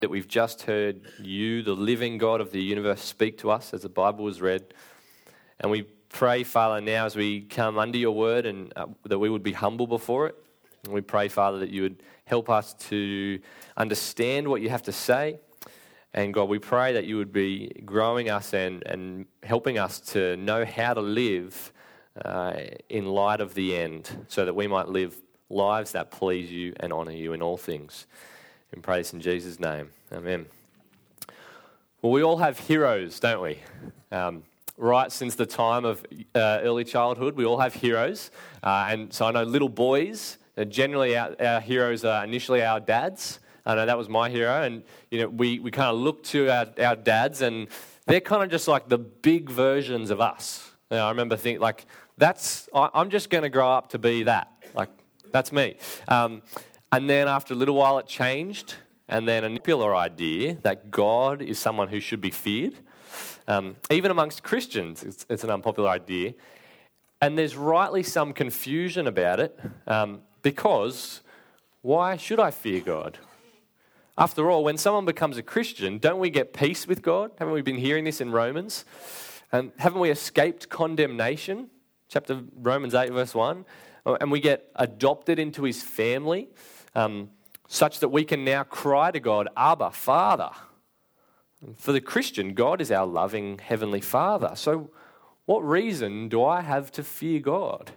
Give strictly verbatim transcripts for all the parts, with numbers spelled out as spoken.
that we've just heard you, the living God of the universe, speak to us as the Bible was read. And we pray, Father, now as we come under your word and uh, that we would be humble before it. And we pray, Father, that you would help us to understand what you have to say. And God, we pray that you would be growing us and, and helping us to know how to live uh, in light of the end, so that we might live lives that please you and honour you in all things. And pray this in Jesus' name. Amen. Well, we all have heroes, don't we? Um, right since the time of uh, early childhood, we all have heroes. Uh, and so I know little boys, uh, generally our, our heroes are initially our dads. I know that was my hero. And, you know, we, we kind of look to our, our dads, and they're kind of just like the big versions of us. You know, I remember thinking, like, that's, I, I'm just going to grow up to be that. Like, that's me. Um, And then after a little while it changed, and then a popular idea that God is someone who should be feared. Um, even amongst Christians, it's, it's an unpopular idea. And there's rightly some confusion about it, um, because why should I fear God? After all, when someone becomes a Christian, don't we get peace with God? Haven't we been hearing this in Romans? Um, haven't we escaped condemnation? Chapter Romans eight, verse one. And we get adopted into his family. Um, such that we can now cry to God, Abba, Father. For the Christian, God is our loving Heavenly Father. So what reason do I have to fear God?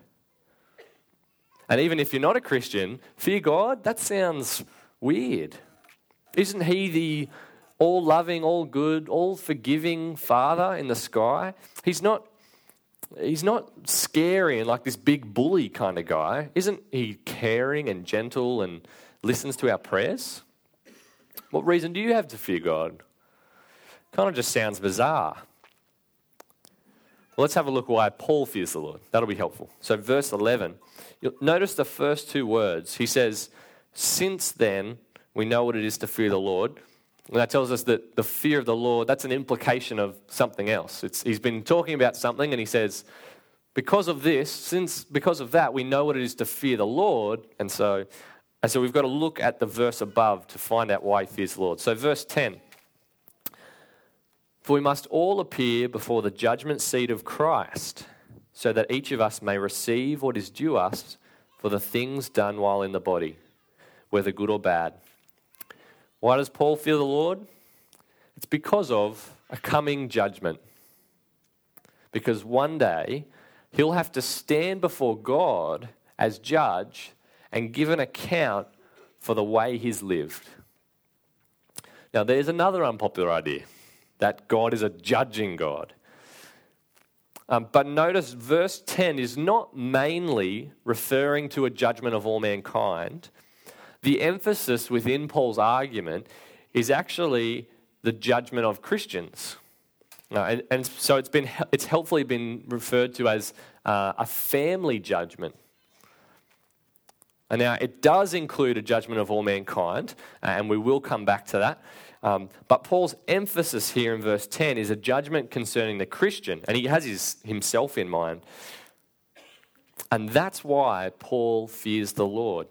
And even if you're not a Christian, fear God, that sounds weird. Isn't he the all-loving, all-good, all-forgiving Father in the sky? He's not He's not scary and like this big bully kind of guy. Isn't he caring and gentle and listens to our prayers? What reason do you have to fear God? Kind of just sounds bizarre. Well, let's have a look why Paul fears the Lord. That'll be helpful. So verse eleven, you'll notice the first two words. He says, since then we know what it is to fear the Lord. And that tells us that the fear of the Lord, that's an implication of something else. It's, he's been talking about something and he says, because of this, since because of that, we know what it is to fear the Lord. And so, and so we've got to look at the verse above to find out why he fears the Lord. So verse ten, for we must all appear before the judgment seat of Christ, so that each of us may receive what is due us for the things done while in the body, whether good or bad. Why does Paul fear the Lord? It's because of a coming judgment. Because one day he'll have to stand before God as judge and give an account for the way he's lived. Now there's another unpopular idea, that God is a judging God. Um, but notice verse ten is not mainly referring to a judgment of all mankind. The emphasis within Paul's argument is actually the judgment of Christians. Uh, and, and so it's been it's helpfully been referred to as uh, a family judgment. And now it does include a judgment of all mankind, and we will come back to that. Um, but Paul's emphasis here in verse ten is a judgment concerning the Christian, and he has his, himself in mind. And that's why Paul fears the Lord.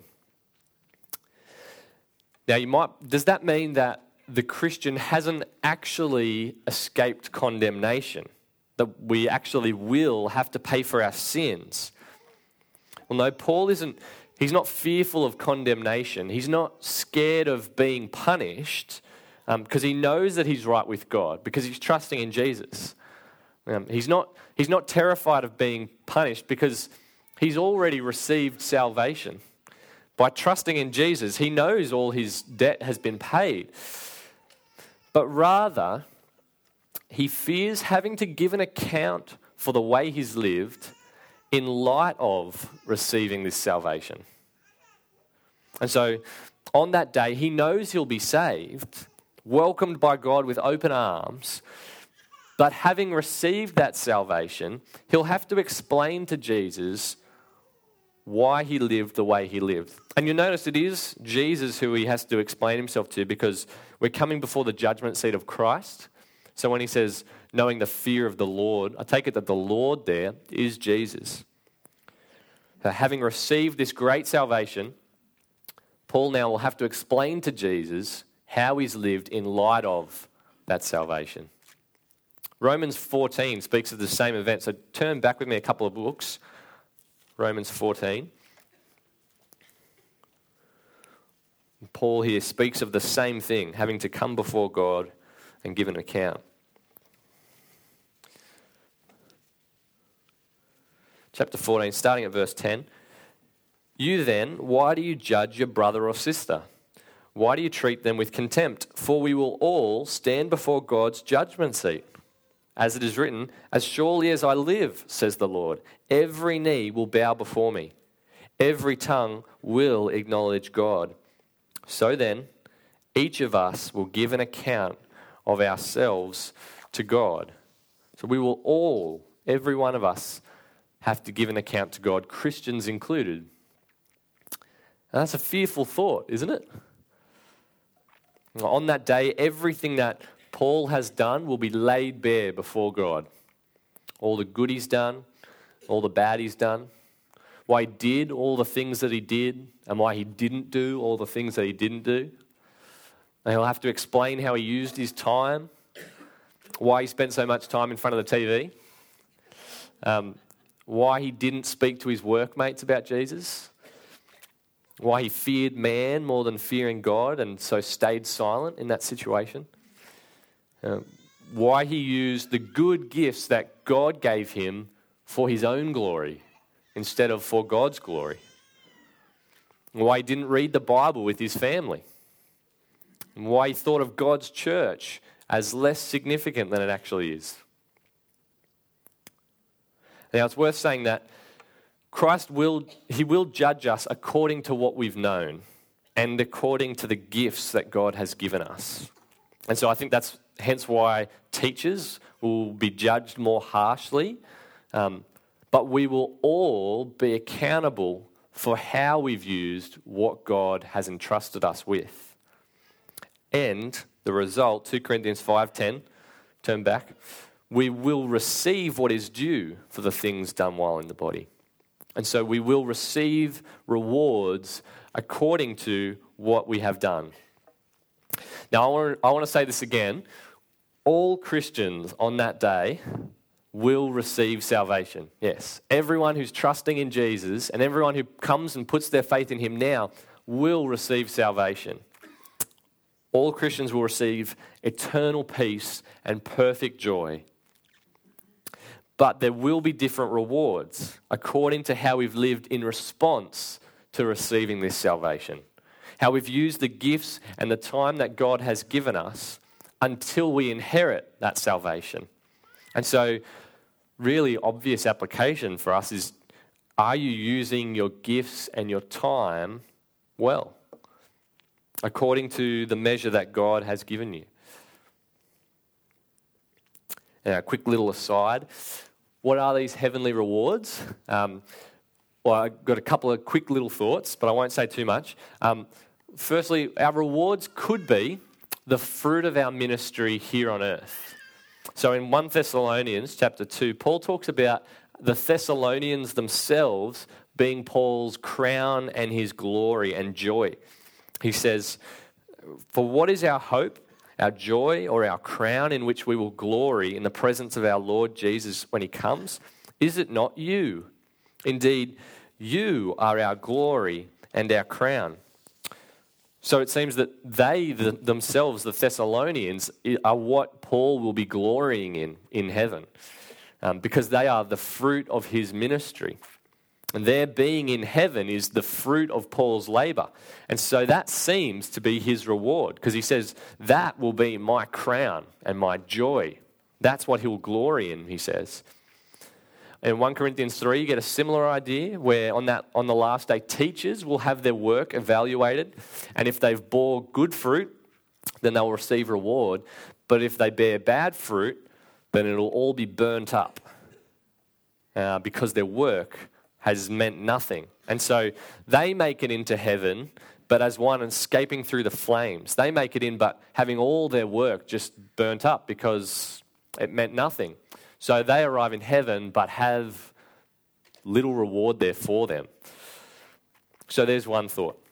Now, you might, does that mean that the Christian hasn't actually escaped condemnation? That we actually will have to pay for our sins? Well, no, Paul isn't, he's not fearful of condemnation. He's not scared of being punished um, because he knows that he's right with God, because he's trusting in Jesus. Um, he's not, he's not terrified of being punished because he's already received salvation. By trusting in Jesus, he knows all his debt has been paid. But rather, he fears having to give an account for the way he's lived in light of receiving this salvation. And so, on that day, he knows he'll be saved, welcomed by God with open arms, but having received that salvation, he'll have to explain to Jesus why he lived the way he lived. And you'll notice it is Jesus who he has to explain himself to, because we're coming before the judgment seat of Christ. So when he says, knowing the fear of the Lord, I take it that the Lord there is Jesus. So having received this great salvation, Paul now will have to explain to Jesus how he's lived in light of that salvation. Romans fourteen speaks of the same event. So turn back with me a couple of books. Romans fourteen. Paul here speaks of the same thing, having to come before God and give an account. Chapter fourteen, starting at verse ten. You then, why do you judge your brother or sister? Why do you treat them with contempt? For we will all stand before God's judgment seat. As it is written, as surely as I live, says the Lord, every knee will bow before me. Every tongue will acknowledge God. So then, each of us will give an account of ourselves to God. So we will all, every one of us, have to give an account to God, Christians included. And that's a fearful thought, isn't it? On that day, everything that Paul has done will be laid bare before God. All the good he's done, all the bad he's done, why he did all the things that he did, and why he didn't do all the things that he didn't do. And he'll have to explain how he used his time, why he spent so much time in front of the T V, um, why he didn't speak to his workmates about Jesus, why he feared man more than fearing God and so stayed silent in that situation. Um, why he used the good gifts that God gave him for his own glory instead of for God's glory. Why he didn't read the Bible with his family. And why he thought of God's church as less significant than it actually is. Now it's worth saying that Christ will, he will judge us according to what we've known and according to the gifts that God has given us. And so I think that's hence why teachers will be judged more harshly, um, but we will all be accountable for how we've used what God has entrusted us with. And the result, two Corinthians five ten, turn back, we will receive what is due for the things done while in the body. And so we will receive rewards according to what we have done. Now, I want to, I want to say this again. All Christians on that day will receive salvation. Yes, everyone who's trusting in Jesus and everyone who comes and puts their faith in him now will receive salvation. All Christians will receive eternal peace and perfect joy. But there will be different rewards according to how we've lived in response to receiving this salvation. How we've used the gifts and the time that God has given us until we inherit that salvation. And so, really obvious application for us is, are you using your gifts and your time well, according to the measure that God has given you? Now, a quick little aside. What are these heavenly rewards? Um, well, I've got a couple of quick little thoughts, but I won't say too much. Um, firstly, our rewards could be the fruit of our ministry here on earth. So in First Thessalonians chapter two, Paul talks about the Thessalonians themselves being Paul's crown and his glory and joy. He says, for what is our hope, our joy, or our crown in which we will glory in the presence of our Lord Jesus when he comes? Is it not you? Indeed, you are our glory and our crown. So it seems that they the, themselves, the Thessalonians, are what Paul will be glorying in in heaven, um, because they are the fruit of his ministry. And their being in heaven is the fruit of Paul's labor. And so that seems to be his reward, because he says, that will be my crown and my joy. That's what he'll glory in, he says. In First Corinthians three, you get a similar idea where on that on the last day, teachers will have their work evaluated. And if they've bore good fruit, then they'll receive reward. But if they bear bad fruit, then it'll all be burnt up uh, because their work has meant nothing. And so they make it into heaven, but as one escaping through the flames. They make it in, but having all their work just burnt up because it meant nothing. So they arrive in heaven, but have little reward there for them. So there's one thought.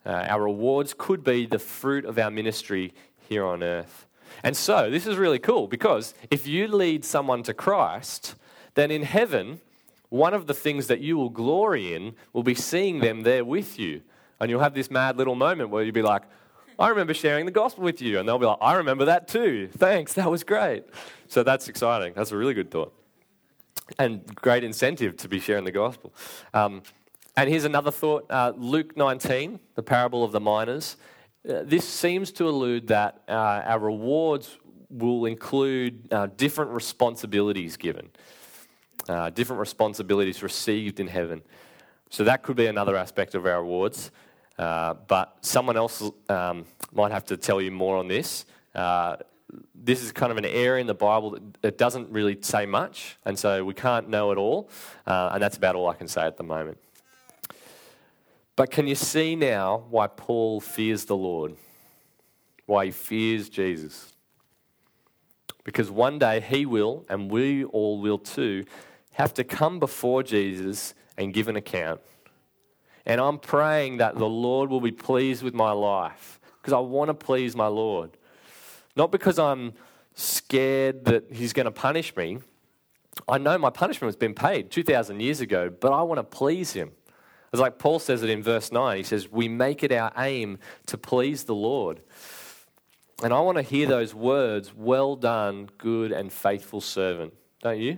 Uh, our rewards could be the fruit of our ministry here on earth. And so this is really cool, because if you lead someone to Christ, then in heaven, one of the things that you will glory in will be seeing them there with you. And you'll have this mad little moment where you'll be like, I remember sharing the gospel with you. And they'll be like, I remember that too. Thanks, that was great. So that's exciting. That's a really good thought. And great incentive to be sharing the gospel. Um, and here's another thought. Uh, Luke nineteen, the parable of the miners. Uh, this seems to allude that uh, our rewards will include uh, different responsibilities given. Uh, different responsibilities received in heaven. So that could be another aspect of our rewards. Uh, but someone else um, might have to tell you more on this. Uh, this is kind of an area in the Bible that, that doesn't really say much, and so we can't know it all, uh, and that's about all I can say at the moment. But can you see now why Paul fears the Lord? Why he fears Jesus? Because one day he will, and we all will too, have to come before Jesus and give an account. And I'm praying that the Lord will be pleased with my life, because I want to please my Lord. Not because I'm scared that he's going to punish me. I know my punishment has been paid two thousand years ago, but I want to please him. It's like Paul says it in verse nine. He says, we make it our aim to please the Lord. And I want to hear those words, well done, good and faithful servant. Don't you?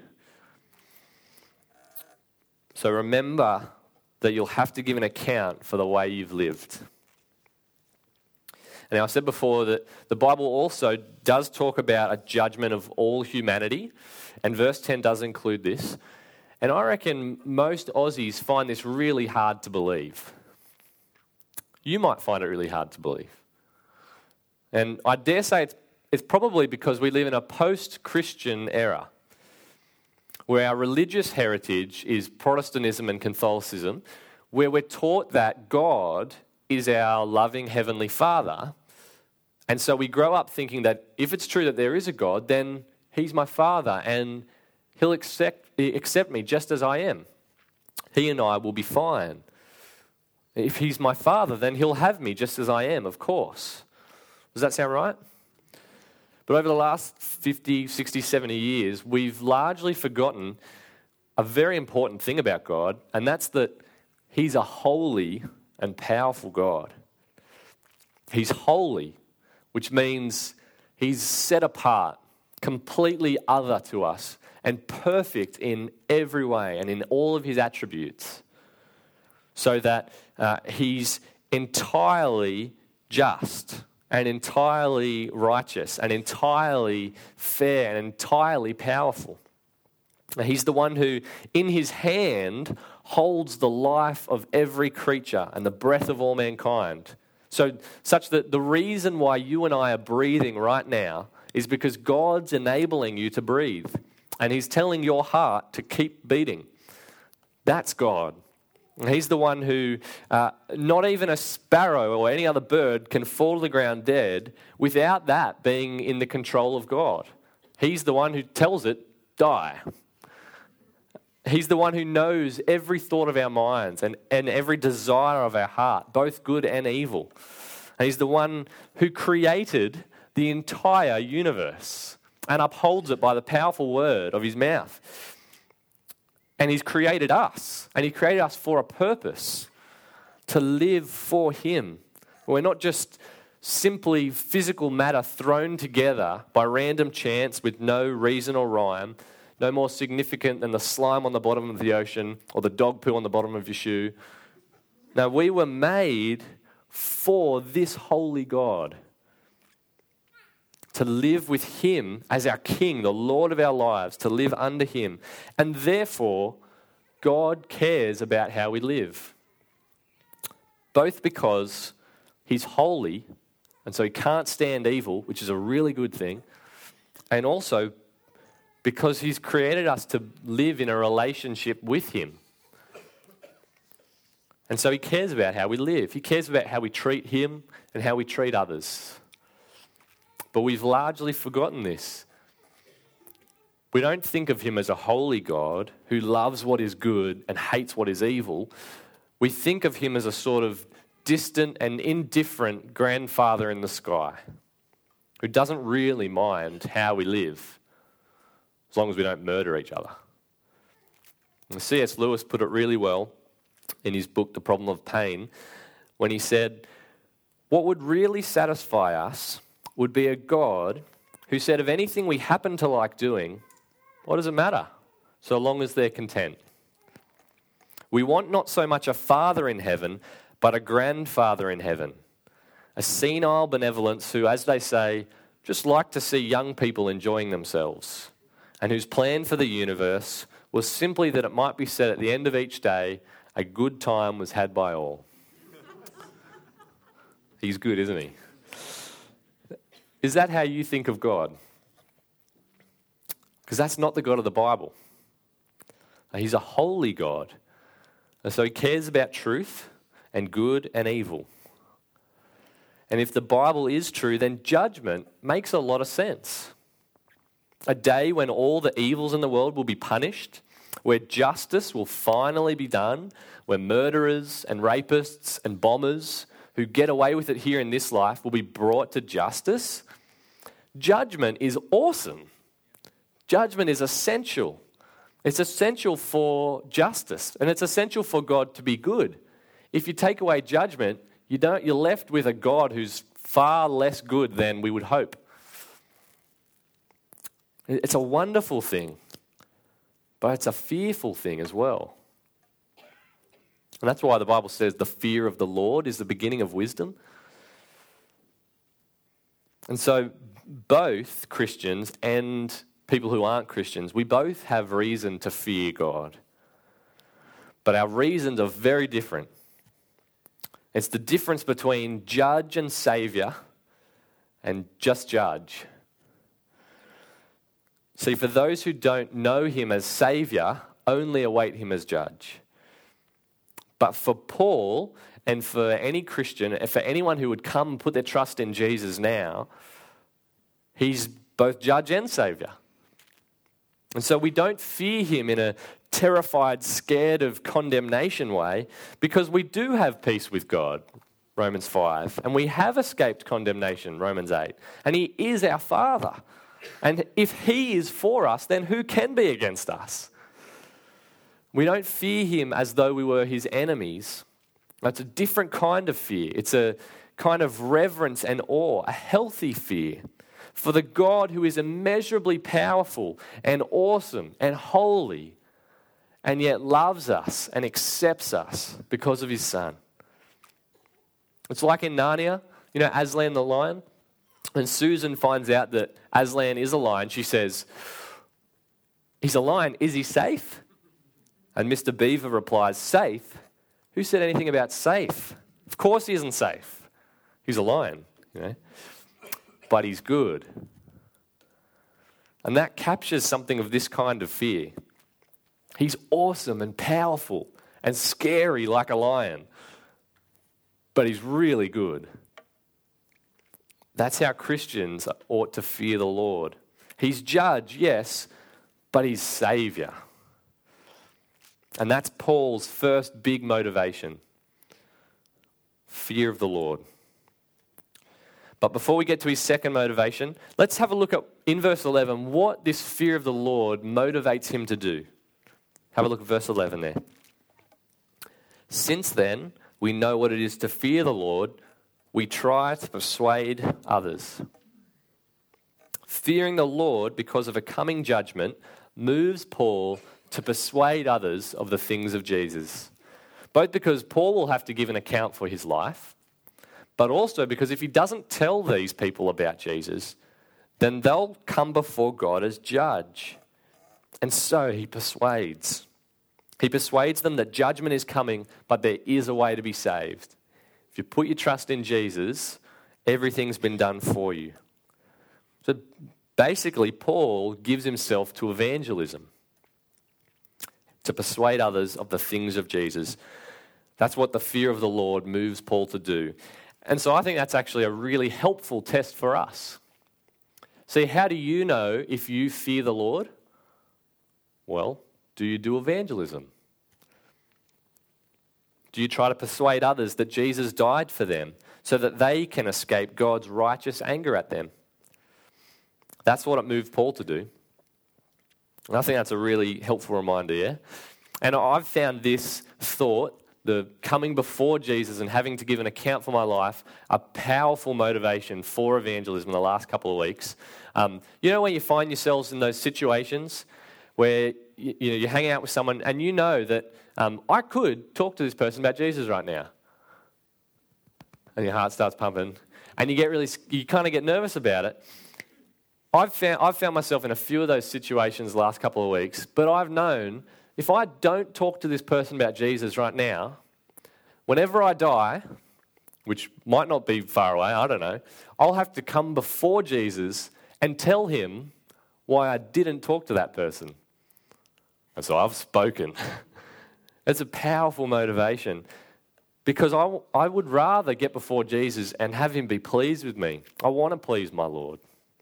So remember that you'll have to give an account for the way you've lived. And now I said before that the Bible also does talk about a judgment of all humanity, and verse ten does include this. And I reckon most Aussies find this really hard to believe. You might find it really hard to believe. And I dare say it's, it's probably because we live in a post-Christian era, where our religious heritage is Protestantism and Catholicism, where we're taught that God is our loving Heavenly Father. And so we grow up thinking that if it's true that there is a God, then he's my Father and he'll accept, accept me just as I am. He and I will be fine. If he's my Father, then he'll have me just as I am, of course. Does that sound right? But over the last fifty, sixty, seventy years, we've largely forgotten a very important thing about God, and that's that he's a holy and powerful God. He's holy, which means he's set apart, completely other to us, and perfect in every way and in all of his attributes, so that uh, he's entirely just and entirely righteous and entirely fair and entirely powerful. He's the one who, in his hand, holds the life of every creature and the breath of all mankind. So, such that the reason why you and I are breathing right now is because God's enabling you to breathe. And he's telling your heart to keep beating. That's God. He's the one who, uh, not even a sparrow or any other bird can fall to the ground dead without that being in the control of God. He's the one who tells it, die. He's the one who knows every thought of our minds and, and every desire of our heart, both good and evil. And he's the one who created the entire universe and upholds it by the powerful word of his mouth. And he's created us, and he created us for a purpose, to live for him. We're not just simply physical matter thrown together by random chance with no reason or rhyme, no more significant than the slime on the bottom of the ocean or the dog poo on the bottom of your shoe. No, we were made for this holy God, to live with him as our king, the Lord of our lives, to live under him. And therefore, God cares about how we live. Both because he's holy, and so he can't stand evil, which is a really good thing, and also because he's created us to live in a relationship with him. And so he cares about how we live. He cares about how we treat him and how we treat others. But we've largely forgotten this. We don't think of him as a holy God who loves what is good and hates what is evil. We think of him as a sort of distant and indifferent grandfather in the sky who doesn't really mind how we live as long as we don't murder each other. And C S Lewis put it really well in his book, The Problem of Pain, when he said, what would really satisfy us would be a God who said of anything we happen to like doing, what does it matter, so long as they're content? We want not so much a father in heaven, but a grandfather in heaven, a senile benevolence who, as they say, just like to see young people enjoying themselves, and whose plan for the universe was simply that it might be said at the end of each day, a good time was had by all. He's good, isn't he? Is that how you think of God? Because that's not the God of the Bible. He's a holy God. And so he cares about truth and good and evil. And if the Bible is true, then judgment makes a lot of sense. A day when all the evils in the world will be punished, where justice will finally be done, where murderers and rapists and bombers who get away with it here in this life will be brought to justice. Judgment is awesome. Judgment is essential. It's essential for justice, and it's essential for God to be good. If you take away judgment, you don't, you're left with a God who's far less good than we would hope. It's a wonderful thing, but it's a fearful thing as well. And that's why the Bible says the fear of the Lord is the beginning of wisdom. And so both Christians and people who aren't Christians, we both have reason to fear God. But our reasons are very different. It's the difference between judge and saviour and just judge. See, for those who don't know him as saviour, only await him as judge. But for Paul and for any Christian, and for anyone who would come and put their trust in Jesus now, he's both judge and saviour. And so we don't fear him in a terrified, scared of condemnation way, because we do have peace with God, Romans five, and we have escaped condemnation, Romans eight, and he is our Father. And if he is for us, then who can be against us? We don't fear him as though we were his enemies. That's a different kind of fear. It's a kind of reverence and awe, a healthy fear for the God who is immeasurably powerful and awesome and holy, and yet loves us and accepts us because of his Son. It's like in Narnia, you know, Aslan the lion. When Susan finds out that Aslan is a lion, she says, he's a lion, is he safe? And Mister Beaver replies, safe? Who said anything about safe? Of course he isn't safe. He's a lion, you know. But he's good. And that captures something of this kind of fear. He's awesome and powerful and scary like a lion, but he's really good. That's how Christians ought to fear the Lord. He's judge, yes, but he's saviour. And that's Paul's first big motivation. Fear of the Lord. But before we get to his second motivation, let's have a look at, in verse eleven, what this fear of the Lord motivates him to do. Have a look at verse eleven there. Since then, we know what it is to fear the Lord, we try to persuade others. Fearing the Lord because of a coming judgment moves Paul to persuade others of the things of Jesus. Both because Paul will have to give an account for his life, but also because if he doesn't tell these people about Jesus, then they'll come before God as judge. And so he persuades. He persuades them that judgment is coming, but there is a way to be saved. If you put your trust in Jesus, everything's been done for you. So basically, Paul gives himself to evangelism, to persuade others of the things of Jesus. That's what the fear of the Lord moves Paul to do. And so I think that's actually a really helpful test for us. See, how do you know if you fear the Lord? Well, do you do evangelism? Do you try to persuade others that Jesus died for them so that they can escape God's righteous anger at them? That's what it moved Paul to do. And I think that's a really helpful reminder, yeah? And I've found this thought, the coming before Jesus and having to give an account for my life, a powerful motivation for evangelism in the last couple of weeks. Um, you know when you find yourselves in those situations where you, you know, you're hanging out with someone and you know that um, I could talk to this person about Jesus right now. And your heart starts pumping and you get really, you kind of get nervous about it. I've found, I've found myself in a few of those situations the last couple of weeks, but I've known if I don't talk to this person about Jesus right now, whenever I die, which might not be far away, I don't know, I'll have to come before Jesus and tell him why I didn't talk to that person. And so I've spoken. It's a powerful motivation because I, I would rather get before Jesus and have him be pleased with me. I want to please my Lord.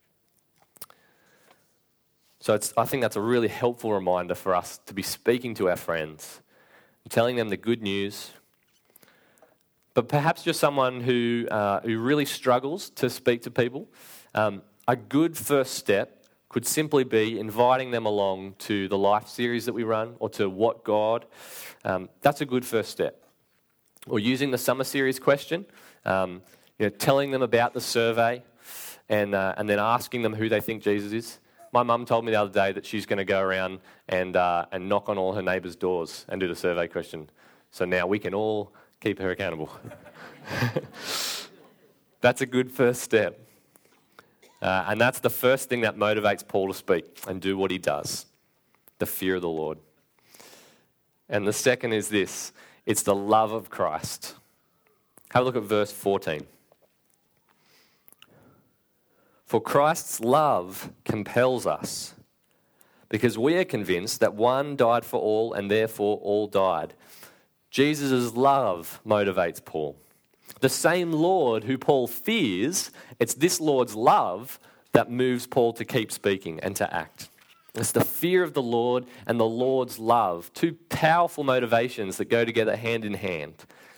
So it's, I think that's a really helpful reminder for us to be speaking to our friends, telling them the good news. But perhaps you're someone who uh, who really struggles to speak to people. Um, a good first step could simply be inviting them along to the Life series that we run or to What God. Um, that's a good first step. Or using the Summer Series question, um, you know, telling them about the survey and uh, and then asking them who they think Jesus is. My mum told me the other day that she's going to go around and uh, and knock on all her neighbours' doors and do the survey question. So now we can all keep her accountable. That's a good first step. Uh, and that's the first thing that motivates Paul to speak and do what he does. The fear of the Lord. And the second is this. It's the love of Christ. Have a look at verse fourteen. For Christ's love compels us, because we are convinced that one died for all and therefore all died. Jesus' love motivates Paul. The same Lord who Paul fears, it's this Lord's love that moves Paul to keep speaking and to act. It's the fear of the Lord and the Lord's love, two powerful motivations that go together hand in hand.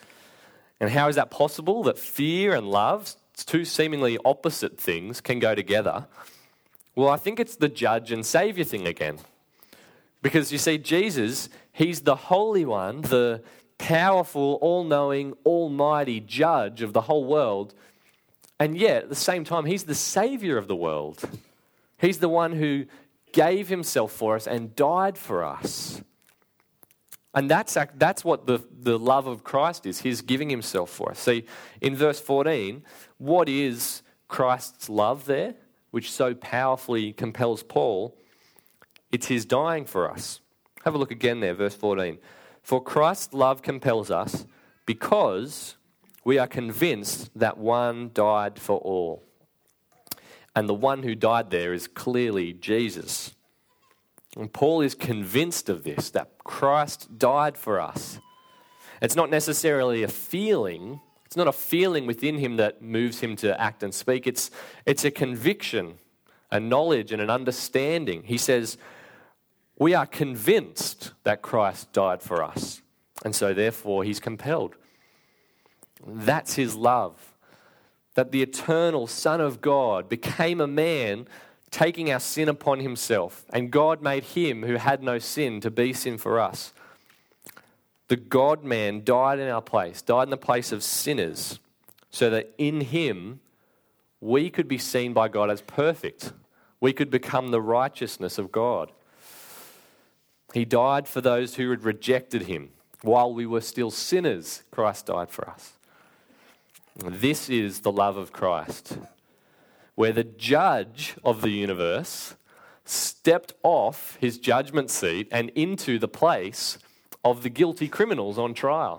And how is that possible, that fear and love, two seemingly opposite things, can go together? Well, I think it's the judge and saviour thing again. Because you see, Jesus, he's the Holy One, the powerful, all-knowing, almighty judge of the whole world. And yet, at the same time, he's the saviour of the world. He's the one who gave himself for us and died for us. And that's, that's what the, the love of Christ is, his giving himself for us. See, in verse fourteen, what is Christ's love there, which so powerfully compels Paul? It's his dying for us. Have a look again there, verse fourteen. For Christ's love compels us because we are convinced that one died for all. And the one who died there is clearly Jesus. And Paul is convinced of this, that Christ died for us. It's not necessarily a feeling. It's not a feeling within him that moves him to act and speak. It's, it's a conviction, a knowledge and an understanding. He says, we are convinced that Christ died for us. And so therefore he's compelled. That's his love. That the eternal Son of God became a man, taking our sin upon himself. And God made him who had no sin to be sin for us. The God-man died in our place, died in the place of sinners, so that in him we could be seen by God as perfect. We could become the righteousness of God. He died for those who had rejected him. While we were still sinners, Christ died for us. This is the love of Christ, where the judge of the universe stepped off his judgment seat and into the place of the guilty criminals on trial.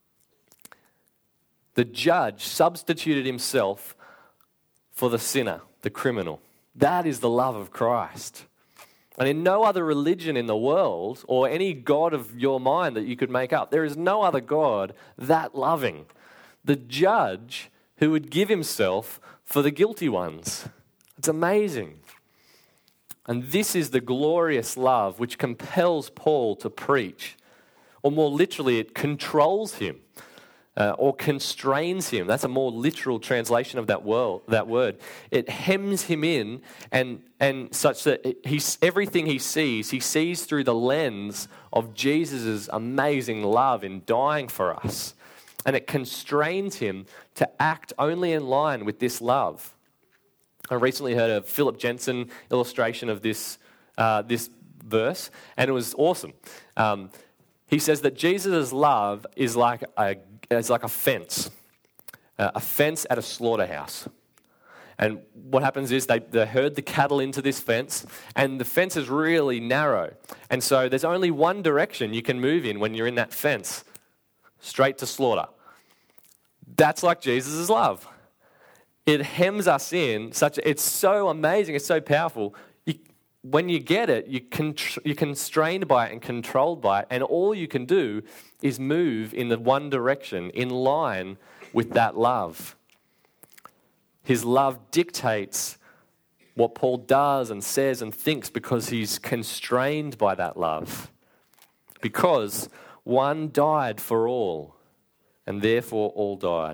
The judge substituted himself for the sinner, the criminal. That is the love of Christ. And in no other religion in the world, or any God of your mind that you could make up, there is no other God that loving. The judge who would give himself for the guilty ones. It's amazing. And this is the glorious love which compels Paul to preach. Or more literally, it controls him uh, or constrains him. That's a more literal translation of that, world, that word. It hems him in and, and such that he's, everything he sees, he sees through the lens of Jesus' amazing love in dying for us. And it constrains him to act only in line with this love. I recently heard a Philip Jensen illustration of this, uh, this verse, and it was awesome. Um, he says that Jesus' love is like a, is like a fence, uh, a fence at a slaughterhouse. And what happens is they, they herd the cattle into this fence, and the fence is really narrow. And so there's only one direction you can move in when you're in that fence, straight to slaughter. That's like Jesus' love. It hems us in such. It's so amazing. It's so powerful. You, when you get it, you con- you're constrained by it and controlled by it, and all you can do is move in the one direction, in line with that love. His love dictates what Paul does and says and thinks because he's constrained by that love. Because one died for all, and therefore all died.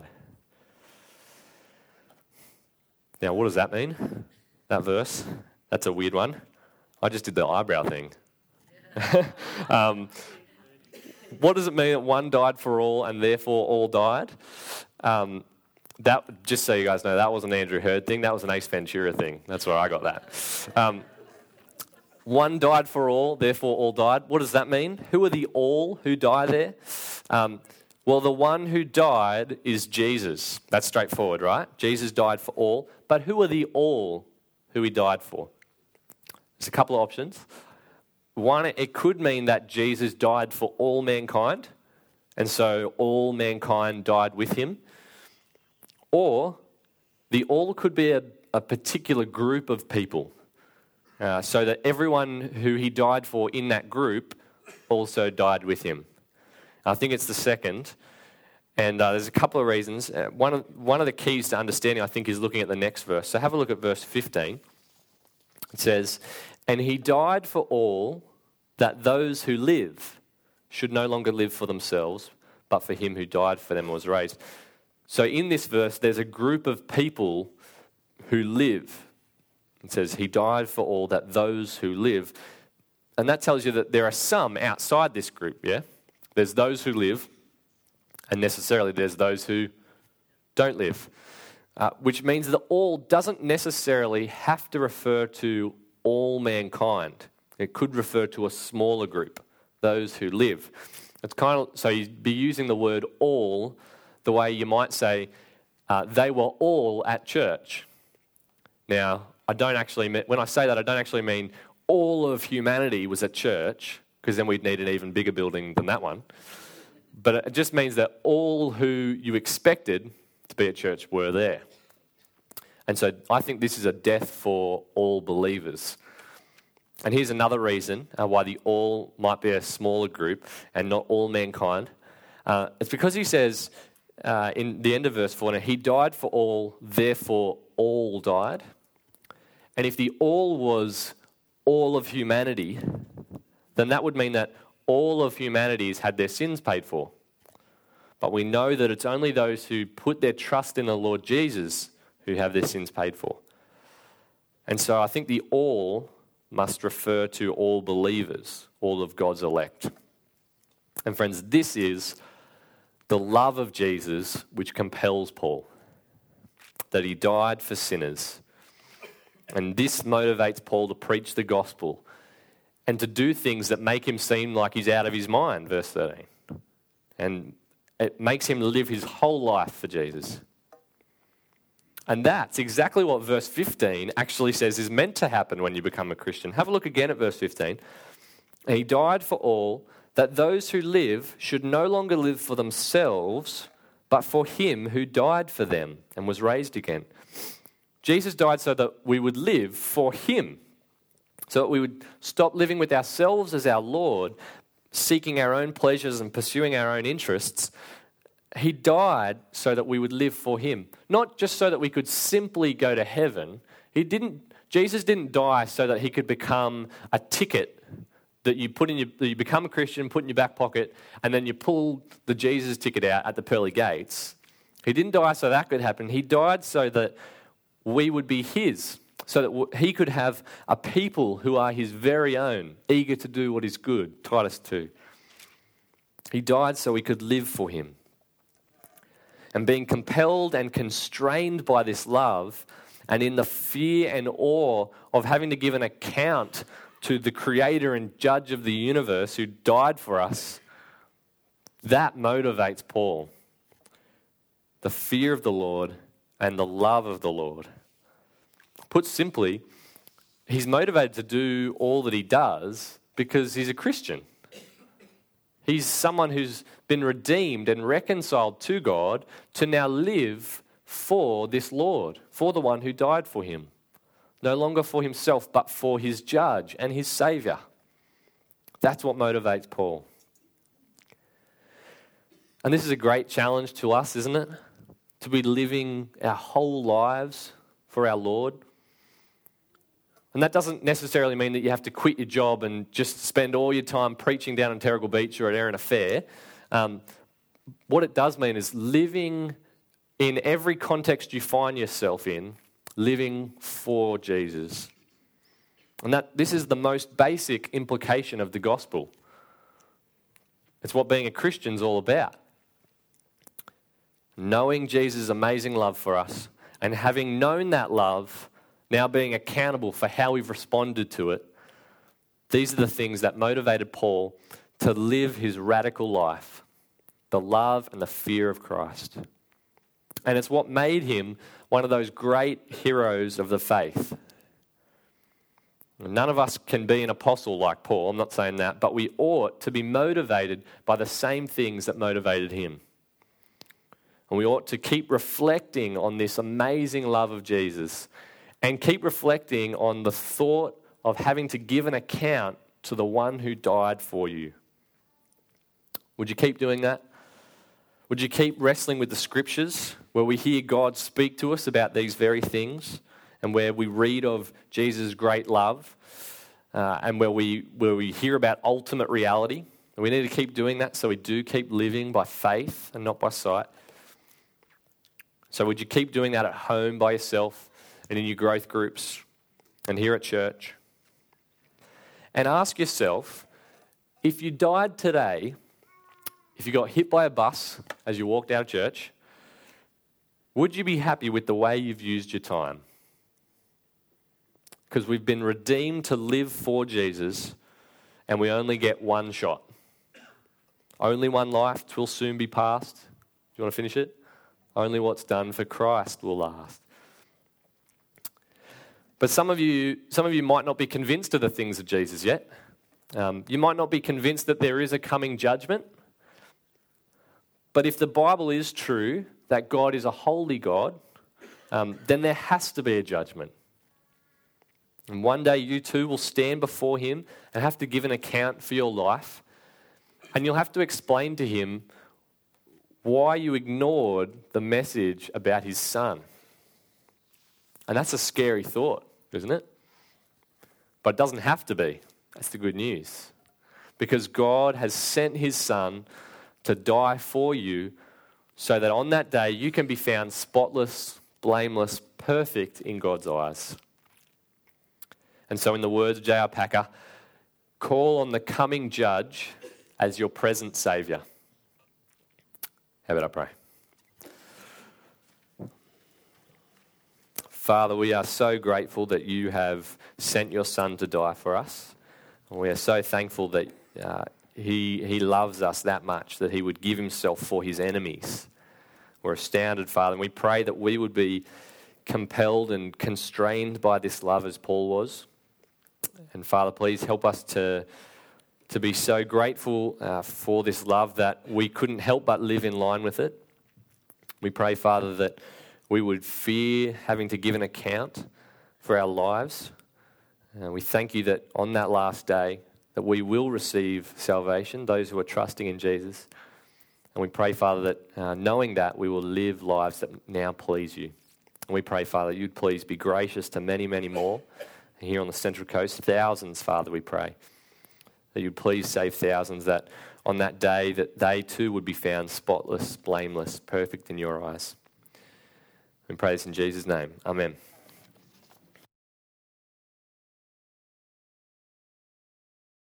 Now, what does that mean? That verse? That's a weird one. I just did the eyebrow thing. um, what does it mean that one died for all and therefore all died? Um, that, just so you guys know, that wasn't an Andrew Hurd thing. That was an Ace Ventura thing. That's where I got that. Um, one died for all, therefore all died. What does that mean? Who are the all who die there? Um, well, the one who died is Jesus. That's straightforward, right? Jesus died for all. But who are the all who he died for? There's a couple of options. One, it could mean that Jesus died for all mankind, and so all mankind died with him. Or the all could be a, a particular group of people, uh, so that everyone who he died for in that group also died with him. I think it's the second. And uh, there's a couple of reasons. Uh, one, of, one of the keys to understanding, I think, is looking at the next verse. So have a look at verse fifteen. It says, "And he died for all, that those who live should no longer live for themselves, but for him who died for them and was raised." So in this verse, there's a group of people who live. It says, he died for all, that those who live. And that tells you that there are some outside this group, yeah? There's those who live, and necessarily there's those who don't live. Uh, which means that all doesn't necessarily have to refer to all mankind. It could refer to a smaller group, those who live. It's kind of, so you'd be using the word all the way you might say, uh, they were all at church. Now, I don't actually mean, when I say that, I don't actually mean all of humanity was at church, because then we'd need an even bigger building than that one. But it just means that all who you expected to be at church were there. And so I think this is a death for all believers. And here's another reason uh, why the all might be a smaller group and not all mankind. Uh, it's because he says uh, in the end of verse four, he died for all, therefore all died. And if the all was all of humanity, then that would mean that all of humanity's had their sins paid for. But we know that it's only those who put their trust in the Lord Jesus who have their sins paid for. And so I think the all must refer to all believers, all of God's elect. And friends, this is the love of Jesus which compels Paul, that he died for sinners. And this motivates Paul to preach the gospel and to do things that make him seem like he's out of his mind, verse thirteen. And it makes him live his whole life for Jesus. And that's exactly what verse fifteen actually says is meant to happen when you become a Christian. Have a look again at verse fifteen. He died for all, that those who live should no longer live for themselves, but for him who died for them and was raised again. Jesus died so that we would live for him, so that we would stop living with ourselves as our Lord, seeking our own pleasures and pursuing our own interests. He died so that we would live for him, not just so that we could simply go to heaven. He didn't. Jesus didn't die so that he could become a ticket that you put in your, that you become a Christian, put in your back pocket, and then you pull the Jesus ticket out at the pearly gates. He didn't die so that could happen. He died so that we would be his, so that he could have a people who are his very own, eager to do what is good, Titus two. He died so we could live for him. And being compelled and constrained by this love, and in the fear and awe of having to give an account to the creator and judge of the universe who died for us, that motivates Paul. The fear of the Lord and the love of the Lord. Put simply, he's motivated to do all that he does because he's a Christian. He's someone who's been redeemed and reconciled to God to now live for this Lord, for the one who died for him. No longer for himself, but for his judge and his Saviour. That's what motivates Paul. And this is a great challenge to us, isn't it? To be living our whole lives for our Lord. And that doesn't necessarily mean that you have to quit your job and just spend all your time preaching down in Terrigal Beach or at Erina Fair. Um, what it does mean is living in every context you find yourself in, living for Jesus. And that this is the most basic implication of the gospel. It's what being a Christian is all about. Knowing Jesus' amazing love for us, and having known that love, now being accountable for how we've responded to it. These are the things that motivated Paul to live his radical life, the love and the fear of Christ. And it's what made him one of those great heroes of the faith. None of us can be an apostle like Paul, I'm not saying that, but we ought to be motivated by the same things that motivated him. And we ought to keep reflecting on this amazing love of Jesus and keep reflecting on the thought of having to give an account to the one who died for you. Would you keep doing that? Would you keep wrestling with the scriptures where we hear God speak to us about these very things and where we read of Jesus' great love uh, and where we, where we hear about ultimate reality? And we need to keep doing that so we do keep living by faith and not by sight. So would you keep doing that at home by yourself and in your growth groups and here at church? And ask yourself, if you died today, if you got hit by a bus as you walked out of church, would you be happy with the way you've used your time? Because we've been redeemed to live for Jesus and we only get one shot. Only one life will soon be passed. Do you want to finish it? Only what's done for Christ will last. But some of you, some of you might not be convinced of the things of Jesus yet. Um, you might not be convinced that there is a coming judgment. But if the Bible is true, that God is a holy God, um, then there has to be a judgment. And one day you too will stand before him and have to give an account for your life. And you'll have to explain to him why you ignored the message about his son. And that's a scary thought, isn't it? But it doesn't have to be. That's the good news. Because God has sent his son to die for you so that on that day you can be found spotless, blameless, perfect in God's eyes. And so in the words of J R Packer, call on the coming judge as your present saviour. How about I pray? Father, we are so grateful that you have sent your son to die for us. And we are so thankful that uh, he, he loves us that much, that he would give himself for his enemies. We're astounded, Father, and we pray that we would be compelled and constrained by this love as Paul was. And Father, please help us to, to be so grateful uh, for this love that we couldn't help but live in line with it. We pray, Father, that we would fear having to give an account for our lives. And we thank you that on that last day that we will receive salvation, those who are trusting in Jesus. And we pray, Father, that uh, knowing that we will live lives that now please you. And we pray, Father, you'd please be gracious to many, many more. Here on the Central Coast, thousands, Father, we pray, that you'd please save thousands, that on that day that they too would be found spotless, blameless, perfect in your eyes. We pray this in Jesus' name. Amen.